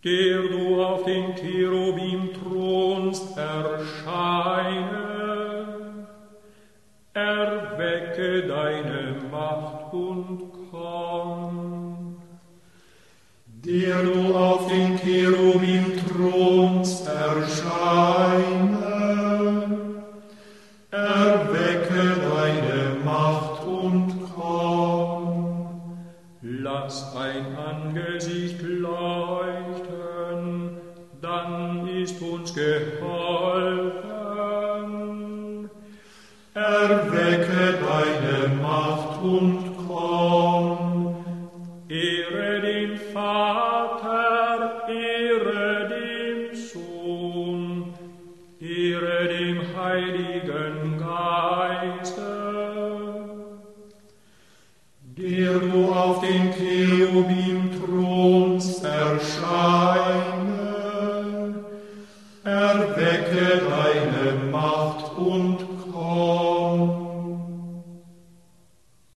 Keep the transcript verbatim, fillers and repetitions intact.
der du auf den Cherubim thronst, erscheine, erwecke deine Macht und komm. Der du auf den Cherubim thronst, erscheine, erwecke deine Macht und komm. Lass dein Angesicht leuchten, dann ist uns geholfen. Erwecke deine Macht und komm. Ehre den Vater, ehre dem Sohn, ehre dem Heiligen Geiste. Der du auf den Cherubim thronst, erscheine, erwecke deine Macht und